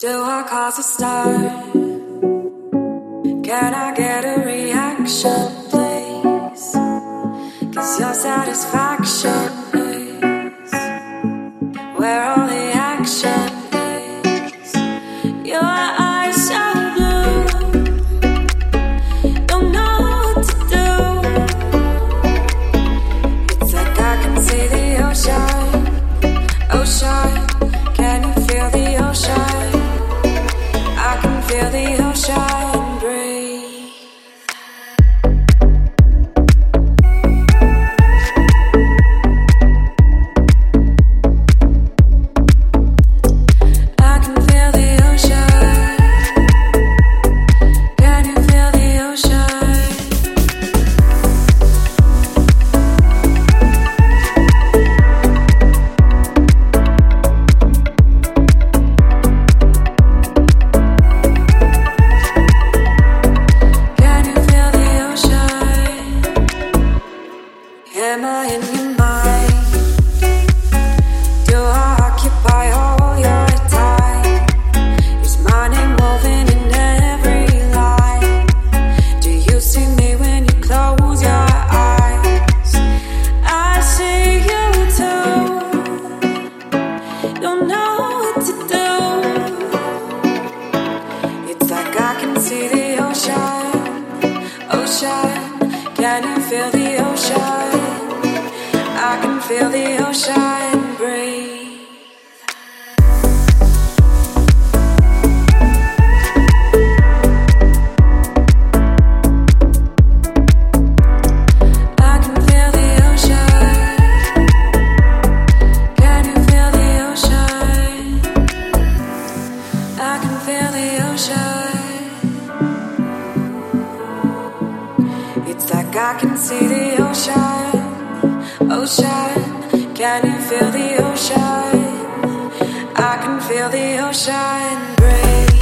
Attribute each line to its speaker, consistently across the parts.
Speaker 1: Do I cause a start? Can I get a reaction, please? 'Cause your satisfaction is where all the action is. Your eyes so blue, don't know what to do. It's like I can see the ocean, ocean. Can you feel the ocean? I can feel the ocean breathe. I can feel the ocean. Can you feel the ocean? Can you feel the ocean? Am I in your mind? Do I occupy all your time? Is my name woven in every line? Do you see me when you close your eyes? I see you too. Don't know what to do. It's like I can see the ocean, ocean. Can you feel the ocean? I can feel the ocean breathe. I can feel the ocean. Can you feel the ocean? I can feel the ocean. It's like I can see the ocean, ocean. Can you feel the ocean? I can feel the ocean breathe.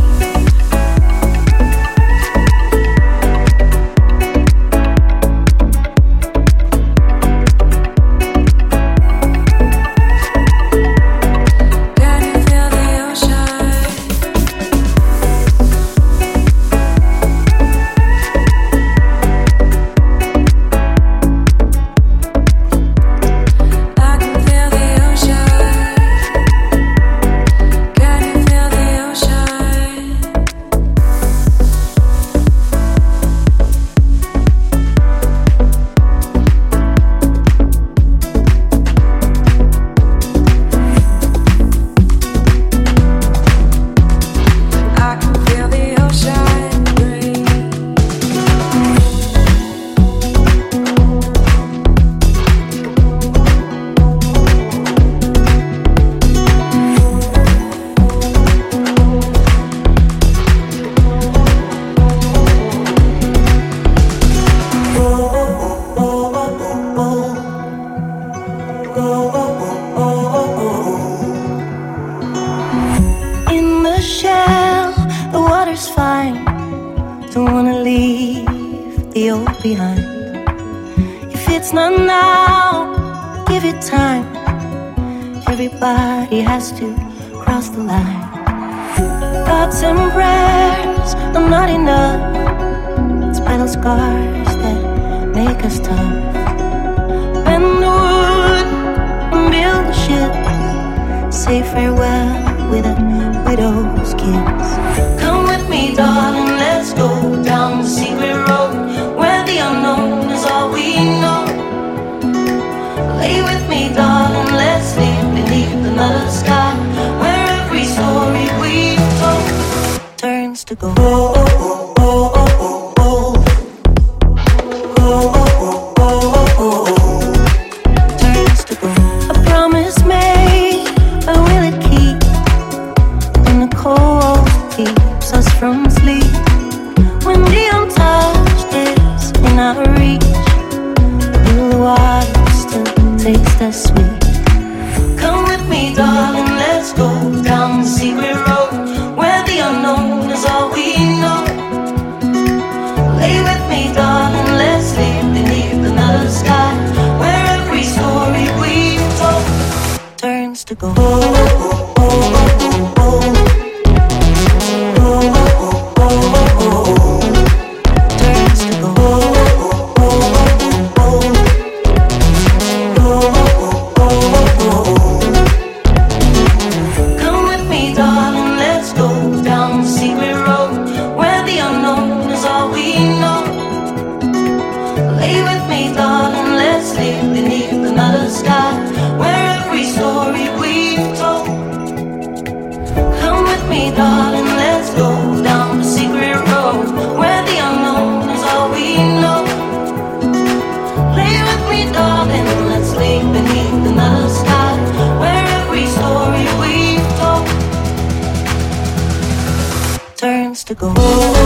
Speaker 1: Can you feel the ocean? I can feel the ocean. Can you feel the ocean? I can feel the ocean breathe.
Speaker 2: In the shell, the water's fine. Don't wanna leave the old behind. If it's not now, give it time. Everybody has to cross the line. Thoughts and prayers are not enough. It's battle scars that make us tough. Bend the wood and build a ship. Say farewell with a widow's kiss. Come with me, darling, let's go down the secret road where the unknown is all we know. Lay with me, darling, let's live beneath another sky where every story we've told turns to gold. Turns to gold. A promise made, but will it keep? In the cold keeps us from sleep. When the untouched is in our reach, will the water still taste as sweet? Come with me, darling, let's go down the secret road where the unknown is all we know. Lay with me, darling, let's live beneath another sky where every story we've told turns to gold. me, darling, let's go down the secret road where the unknown is all we know. Play with me, darling, let's sleep beneath another sky where every story we've told turns to gold.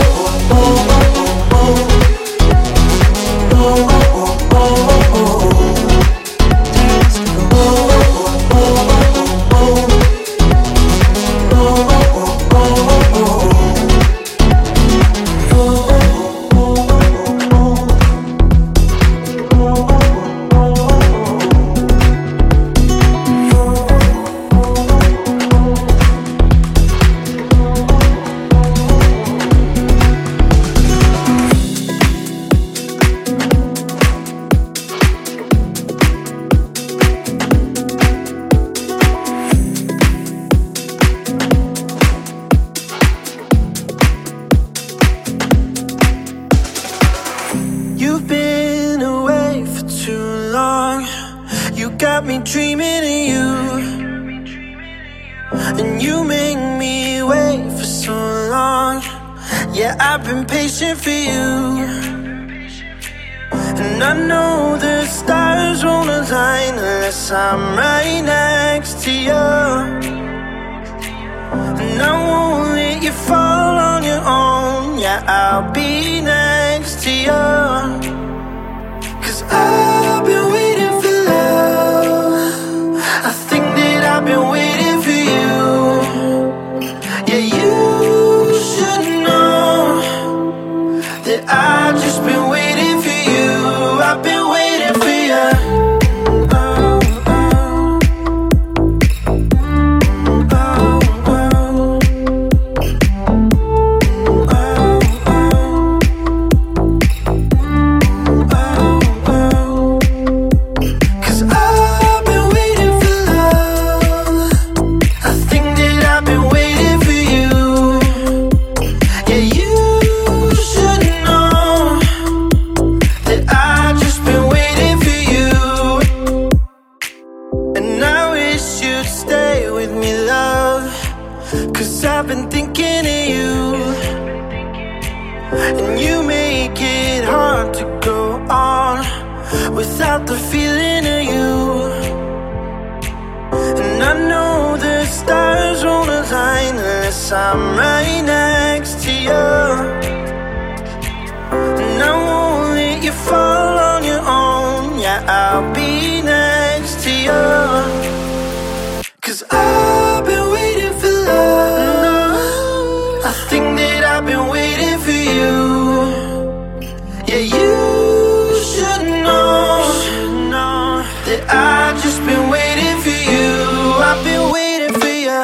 Speaker 3: I'm right next to you, and I won't let you fall on your own. Yeah, I'll be next to you, 'cause I've been waiting for love. I think that I've been waiting for you. Yeah, you should know that I've just been waiting for you. I've been waiting for you. Without the feeling of you, and I know the stars won't align unless I'm right next to you, and I won't let you fall on your own. Yeah, I'll be next to you, 'cause I've been waiting for love. I think that I've been waiting for you. Yeah, you should know that I've just been waiting for you. I've been waiting for you.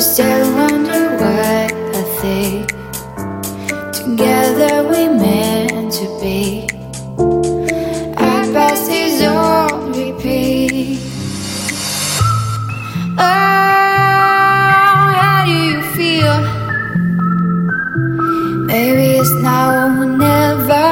Speaker 4: still wonder what I think. Together we meant to be. Our past is on repeat. Oh, how do you feel? Maybe it's now or never.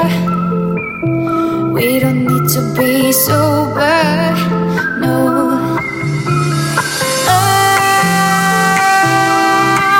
Speaker 4: We don't need to be sober, no. Oh,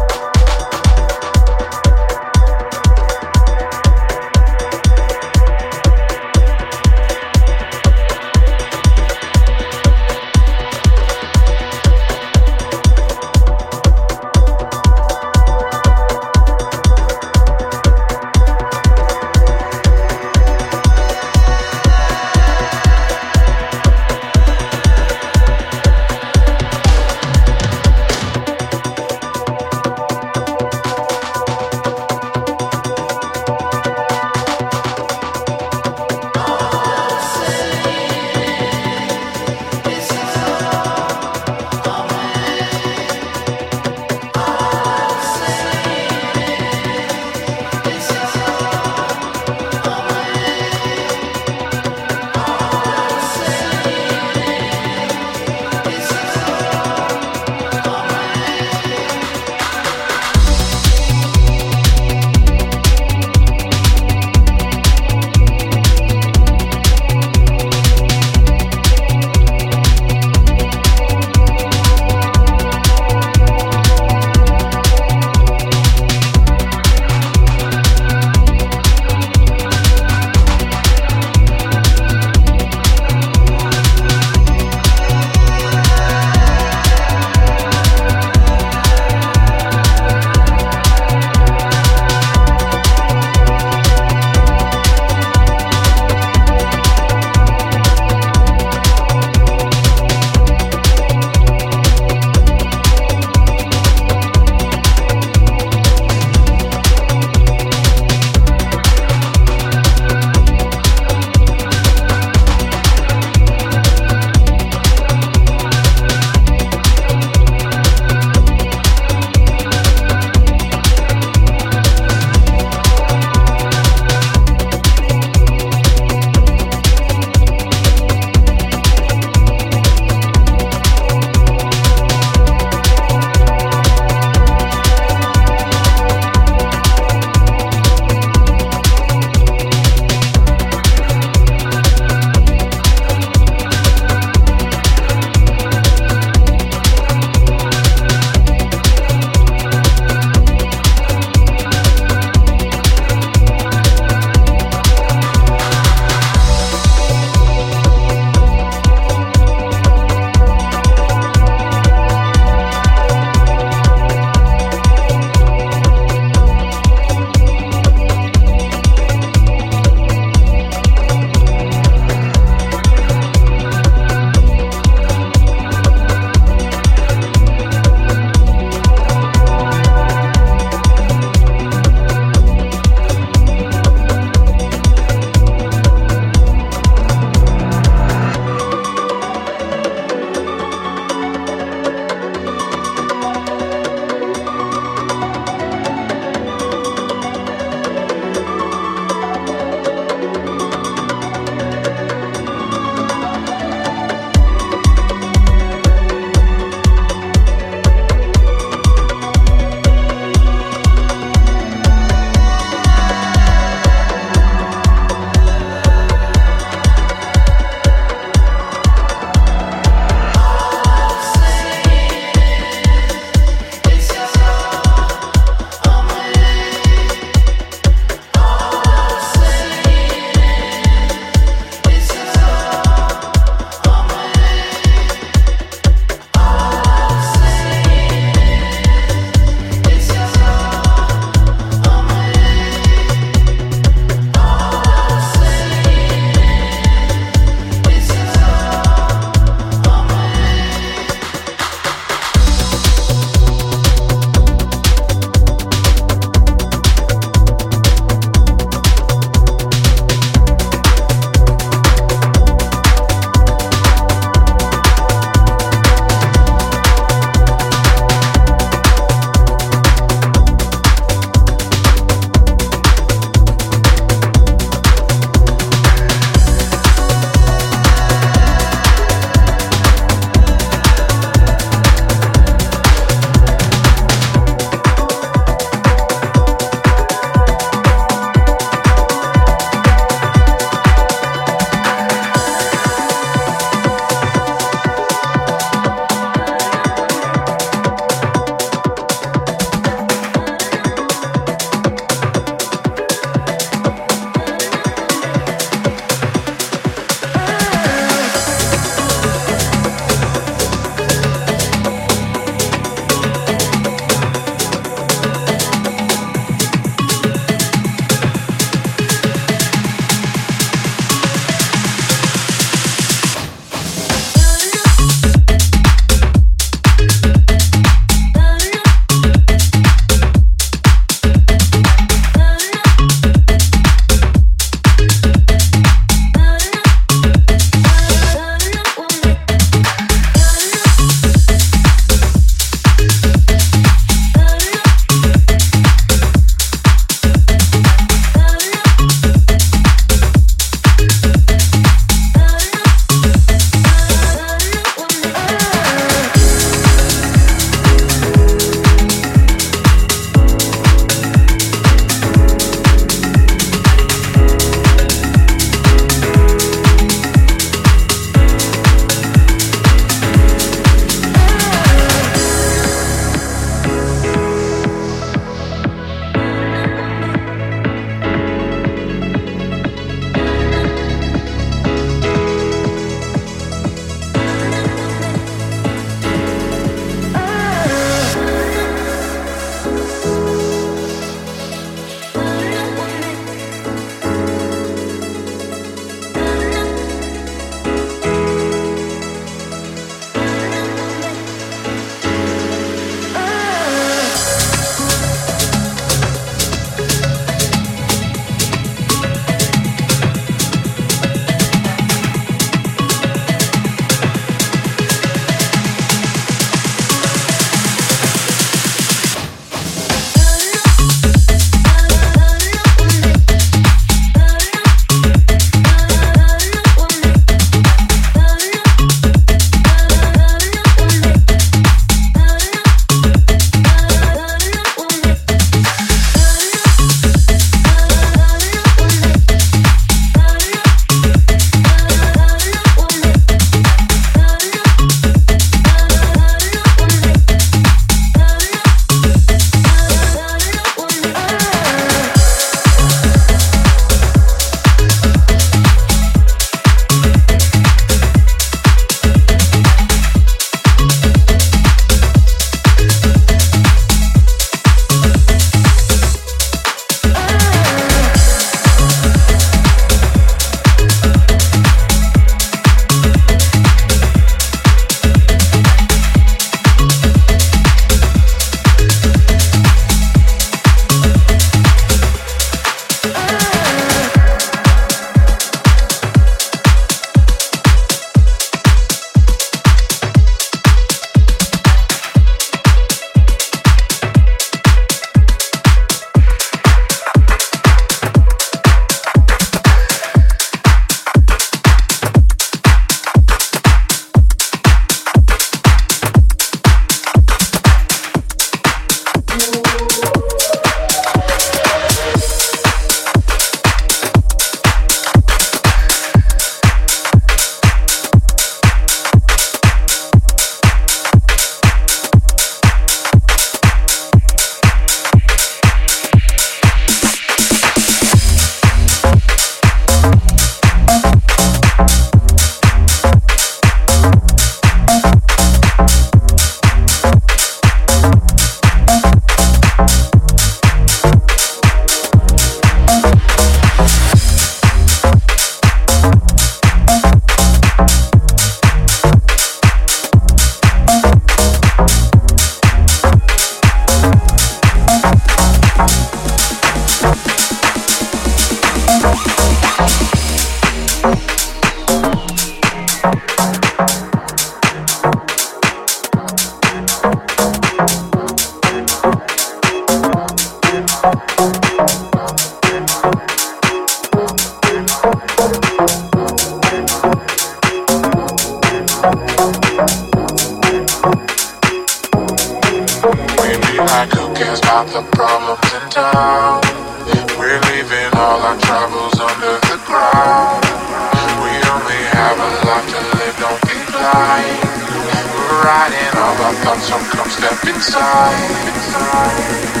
Speaker 5: Like who cares about the problems in town? We're leaving all our troubles under the ground. We only have a life to live, don't be blind. We're riding all our thoughts, so come step inside.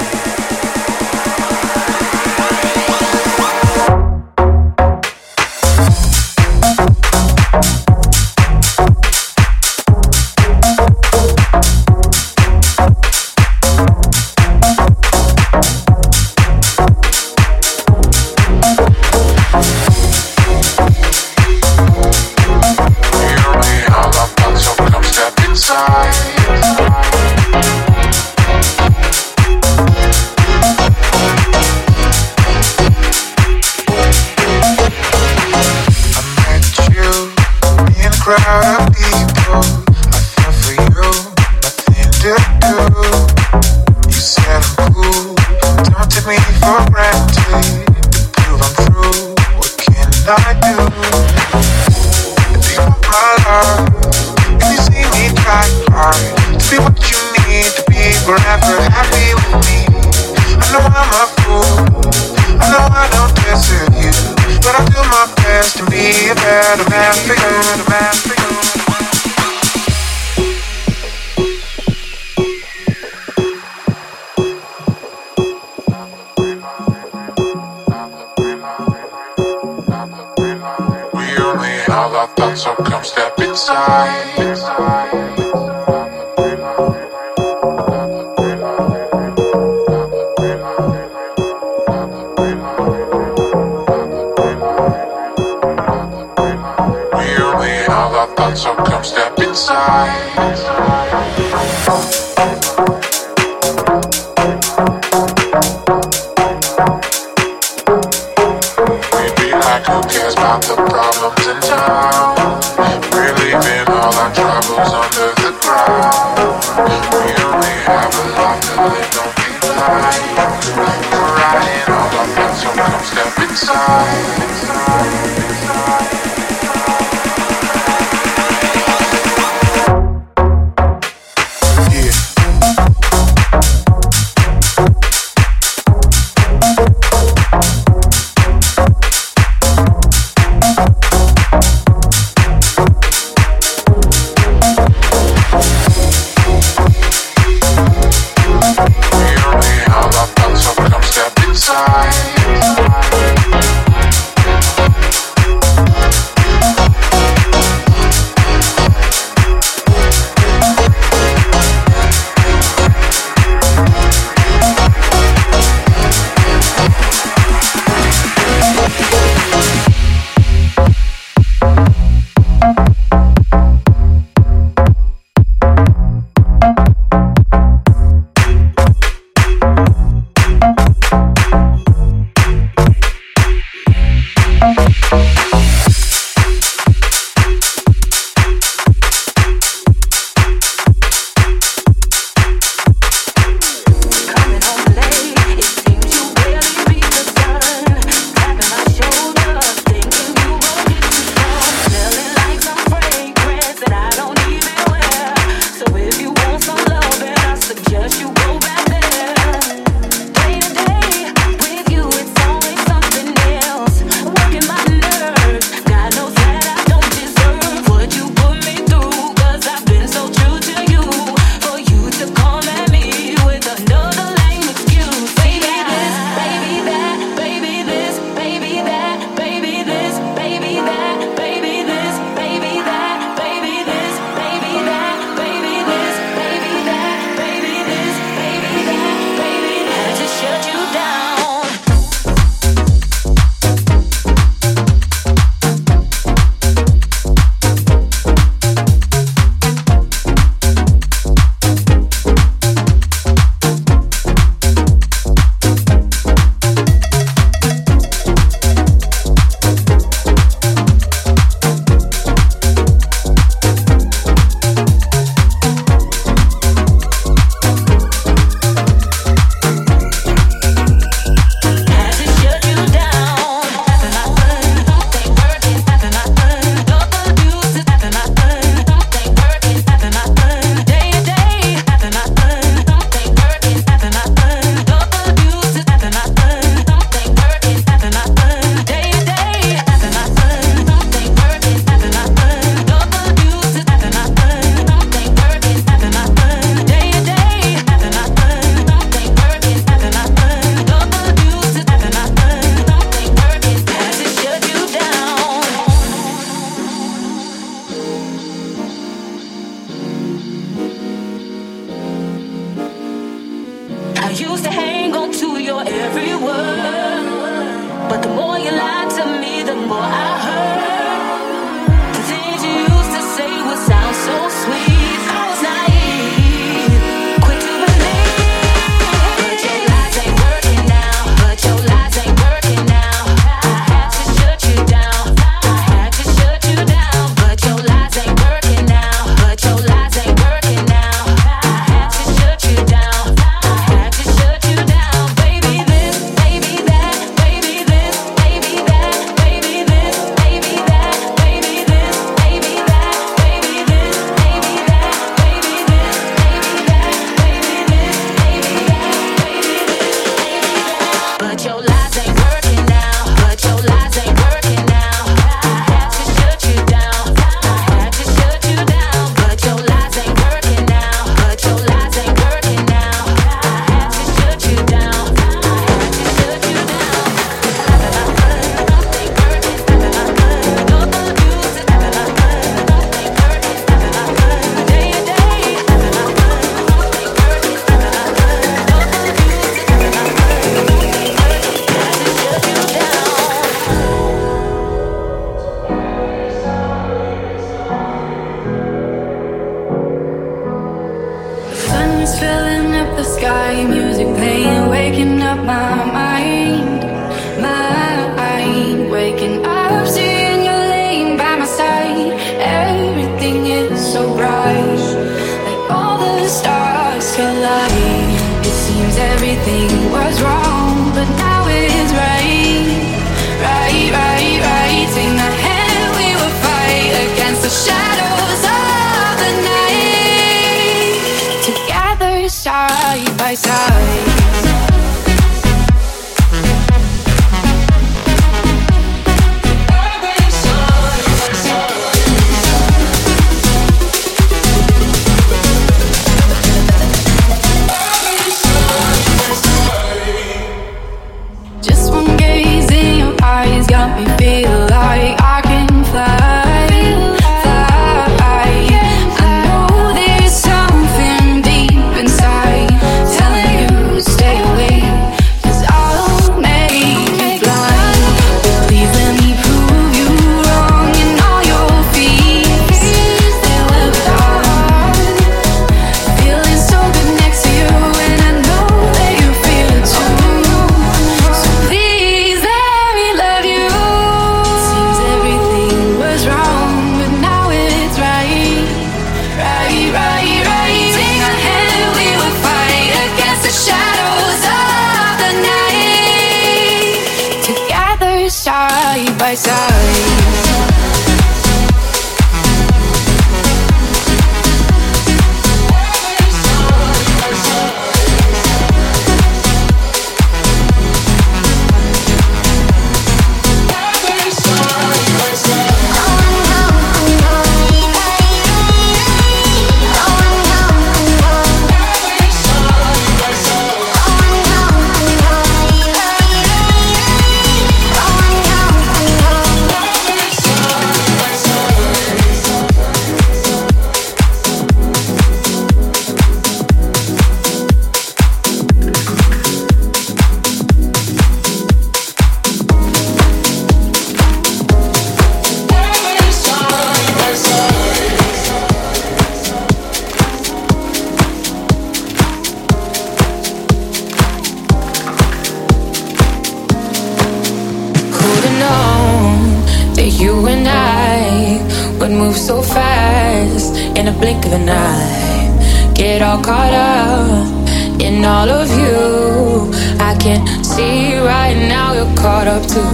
Speaker 5: So come step inside. We only all our thoughts, so come step inside. Who cares about the problems in town? We're leaving all our troubles under the ground. We only have a life to live, don't be blind. We're riding all our thoughts, so come step inside.
Speaker 2: used to hang on to your every word, but the more you lied to me, the more I heard. The things you used to say would sound so sweet. I was naive, quick to believe. But your lies ain't working now. But your lies ain't working now. I had to shut you down. I had to shut you down. But your lies ain't working now. But your lies ain't working now. I had to shut you down. I had to shut you down. Baby this, baby that, baby this, baby that, baby this, baby that, baby this, baby that, baby this, baby that, baby this, baby that, baby this, baby that, baby this. But your lies ain't working now. But your lies ain't working now. I had to shut you down. I had to shut you down. But your lies ain't working now. But your lies ain't working now. I had to shut you down. I had to shut you down.
Speaker 4: Sun is filling up the sky, music playing, waking up my mind, waking up, seeing you laying by my side. Everything is so bright, like all the stars collide. It seems everything was wrong, but now it's right, right, right, right. Take my hand, we will fight against the shadows of the night. Together, side by side. Just one gaze in your eyes got me feel like I can fly, fly. I know there's something deep inside telling you stay away, 'cause I'll make you blind. But please let me prove you wrong, and all your fears, they will die. Feeling so good next to you, and I know that you feel it too. So please let me love you. Seems everything was wrong, but now it's right, right, right, right. Take my hand, we will fight against the shadows of the night. Together, side by side. Who'd have known that you and I would move so fast in a blink of an eye? Get all caught up in all of you. I can see right now you're caught up too.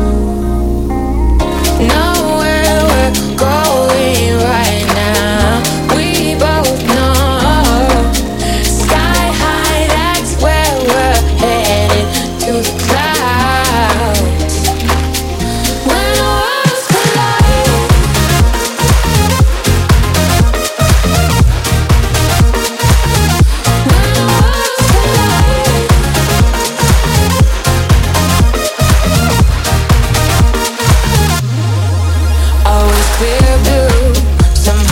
Speaker 4: Know where we're going right now. We both know. Sky high, that's where we're headed, to the clouds. When our worlds collide. When our worlds collide. Always clear blue, some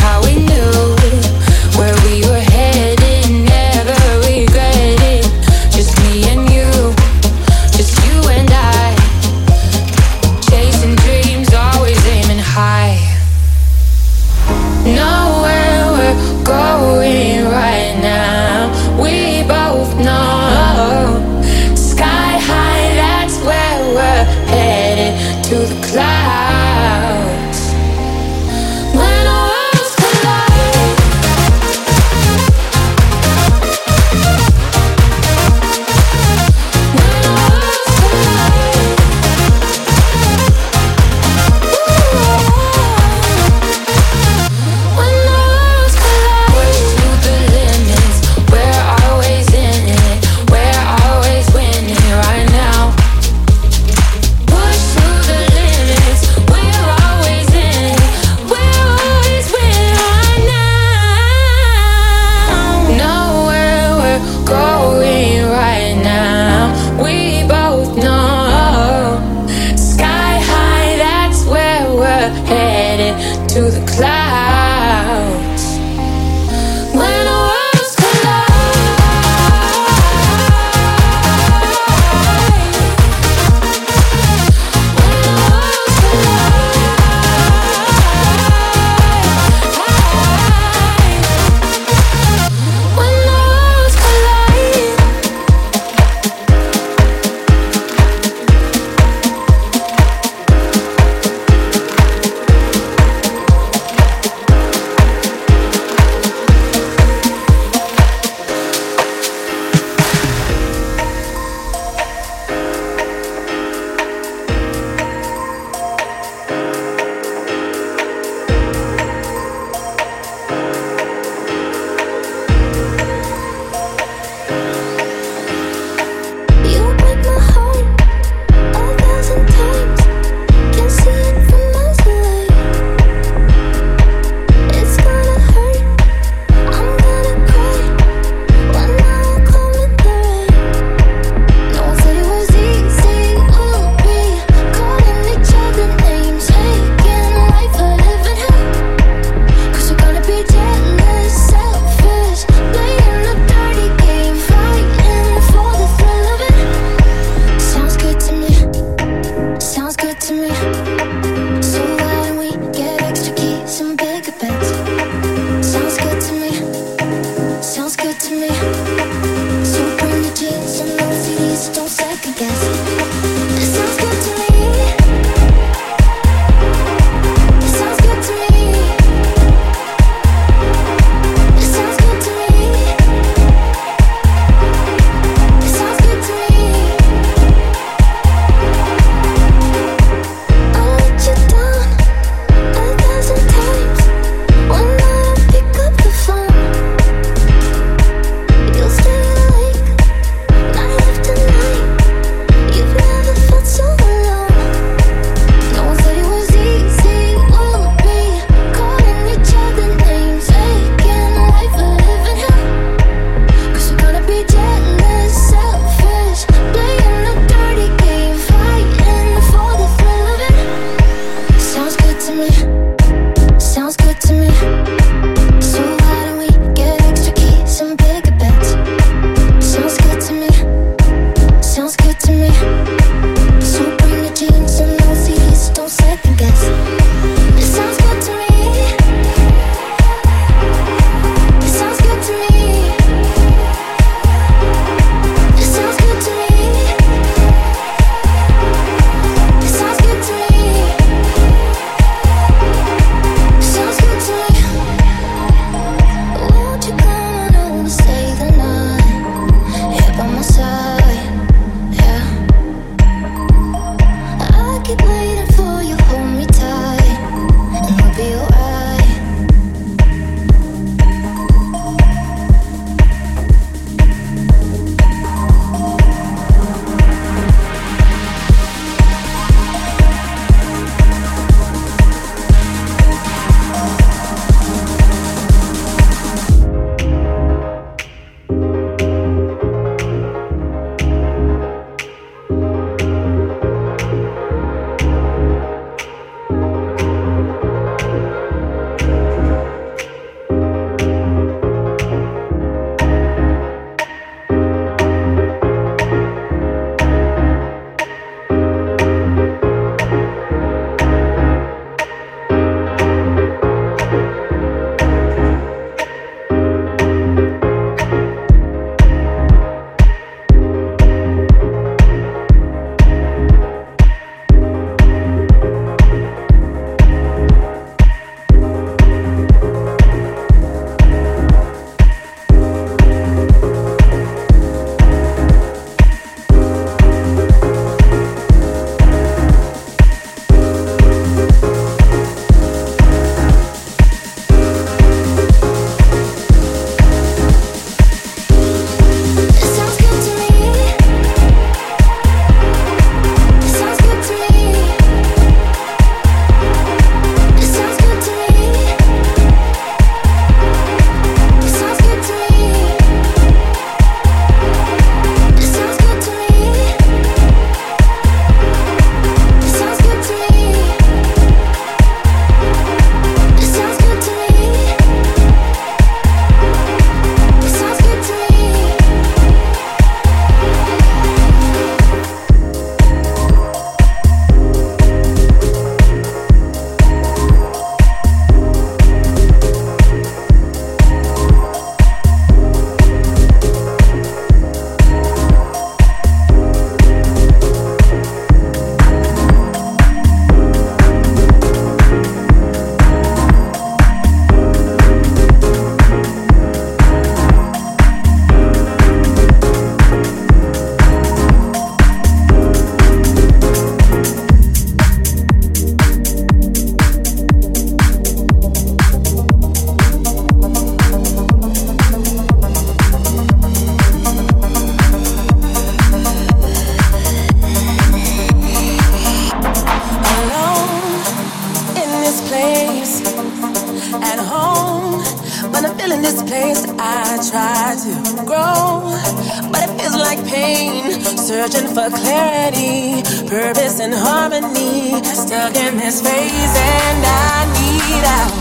Speaker 6: searching for clarity, purpose and harmony. Stuck in this phase and I need out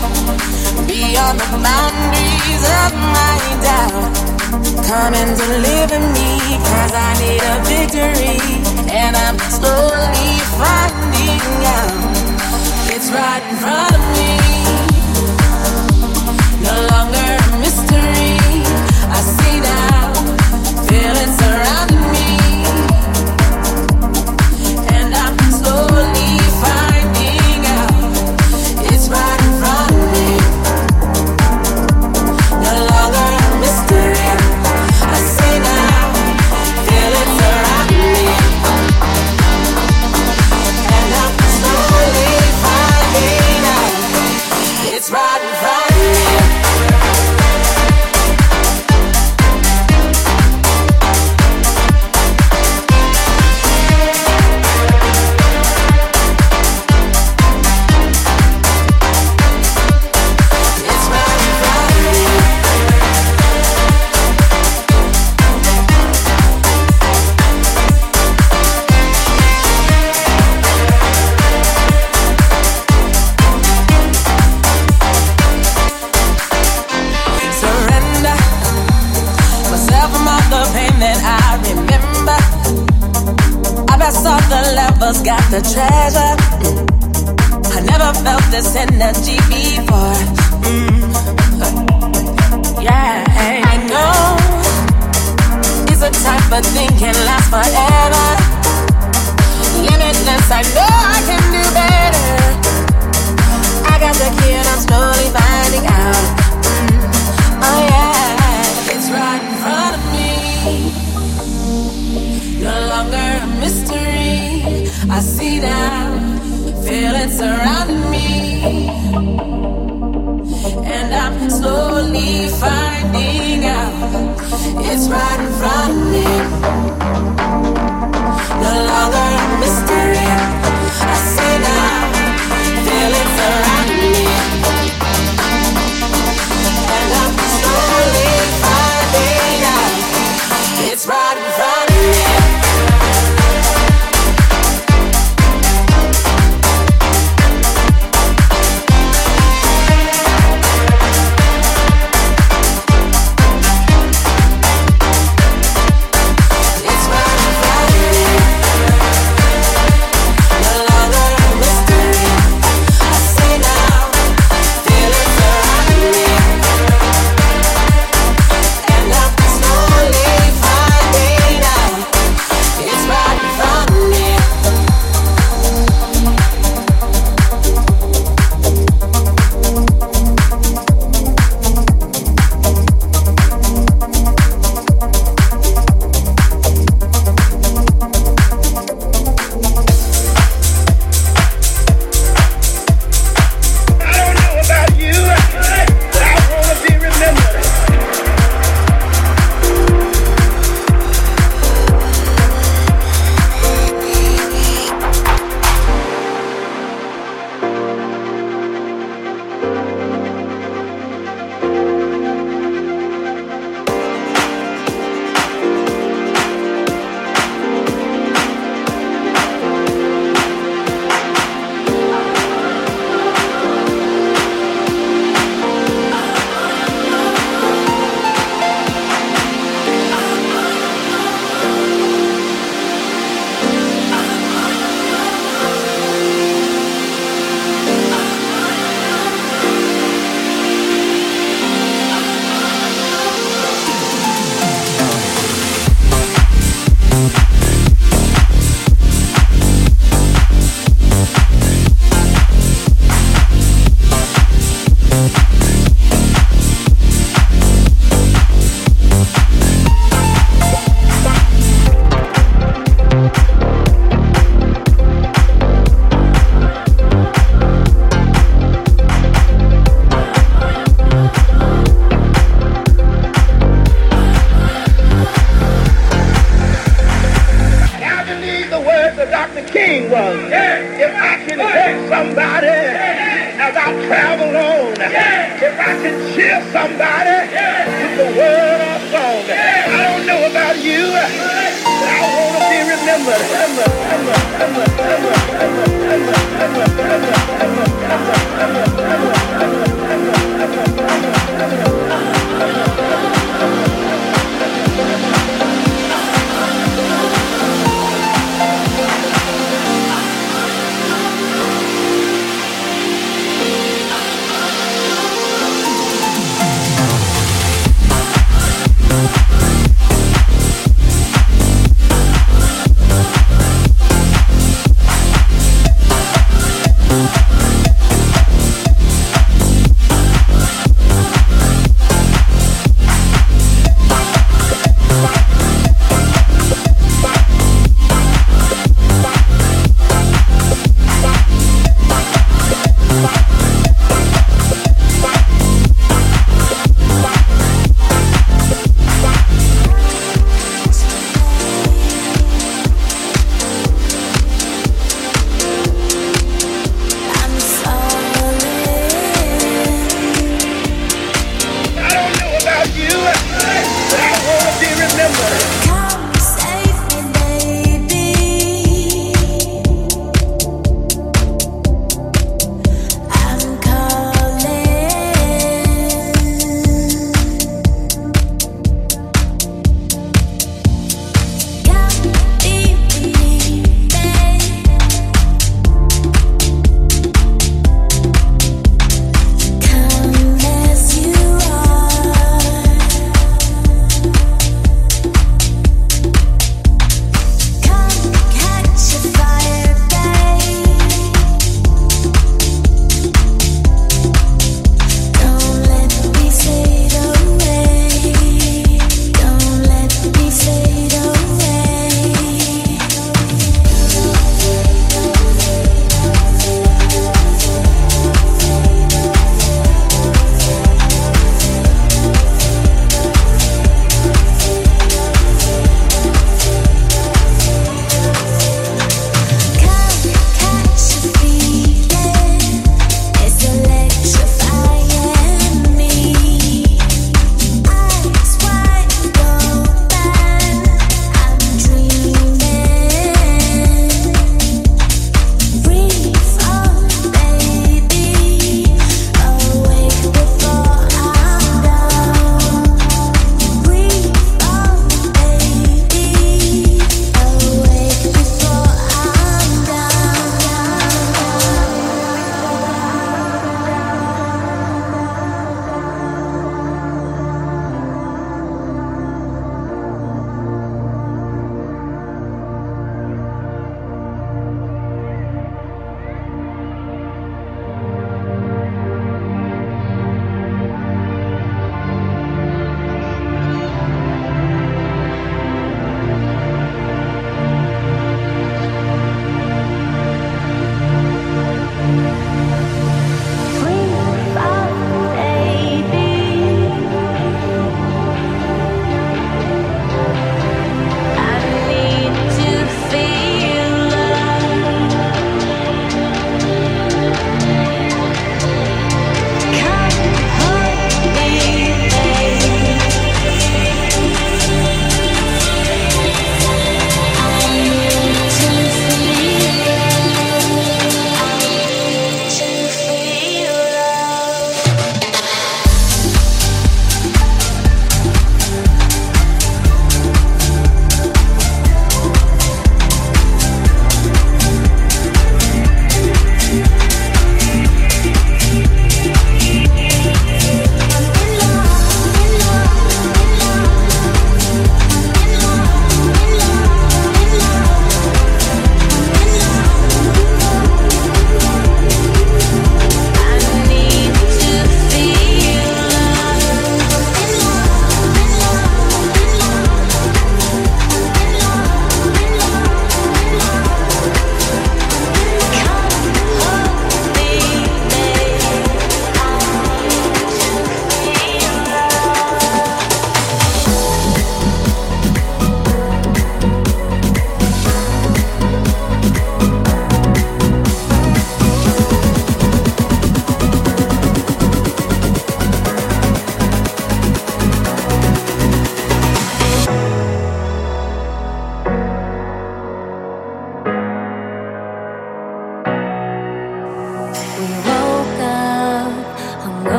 Speaker 6: beyond the boundaries of my doubt. Come and deliver me, 'cause I need a victory, and I'm slowly finding out it's right in front of me. No longer a mystery, I see that from all the pain that I remember. I bet all the levels got the treasure. I never felt this energy before. Yeah, I know it's a type of thing can last forever. Limitless, I know I can do better. I got the key and I'm slowly finding out. Oh yeah, it's right in front of me. No longer a mystery. I see now, feel it surrounding me, and I'm slowly finding out. It's right in front of me. No longer a mystery. I see now, feel it surrounding me, and I'm slowly finding out. It's right in front of me.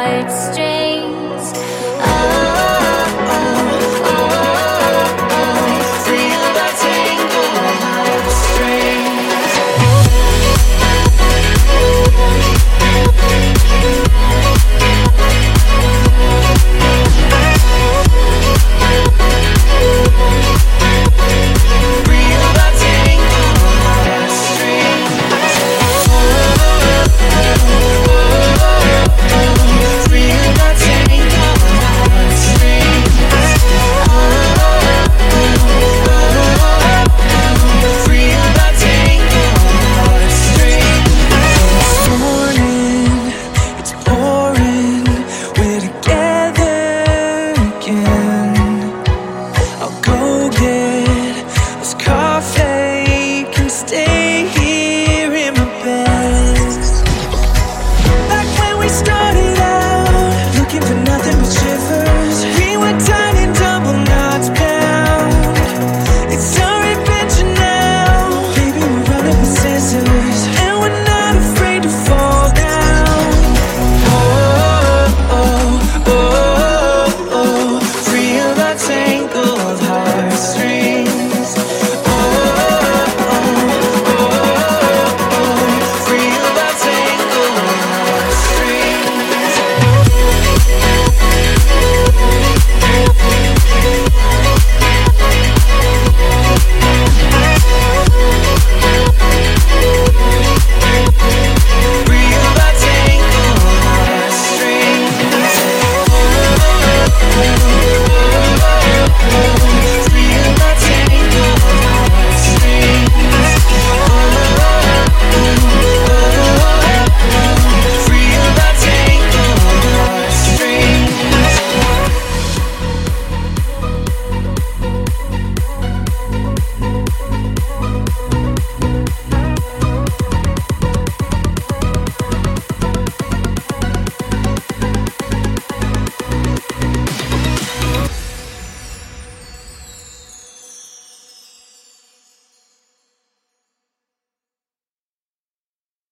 Speaker 7: heartstrings. Feel the tangle heartstrings. Stay here in my bed, like when we started.